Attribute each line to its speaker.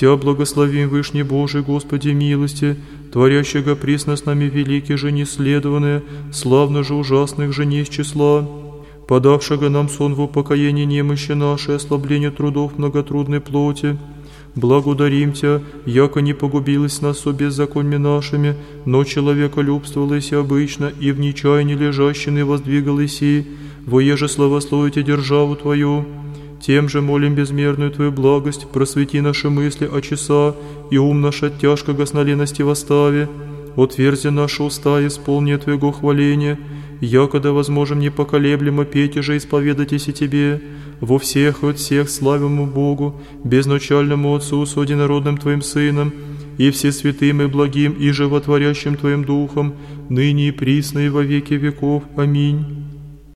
Speaker 1: Тя благословим, Вышний Божий, Господи милости, творящего присно с нами великие же неследованные, славно же ужасных же не из числа, подавшего нам сон в упокоении немощи нашей, ослабление трудов многотрудной плоти. Благодарим Тя, яко не погубилась нас со беззаконьми нашими, но человеколюбствовалась обычно, и в нечаянии лежащины воздвигалась и, воеже славословите державу Твою. Тем же молим безмерную Твою благость, просвети наши мысли о часа, и ум наш от тяжкого сна лености восстави. Отверзи наши уста, исполни Твоего хваления, якода возможем непоколеблемо петь и же исповедать и Тебе, во всех и от всех славимому Богу, безначальному Отцу с одинородным Твоим Сыном, и всесвятым и благим и животворящим Твоим Духом, ныне и присно и во веки веков. Аминь.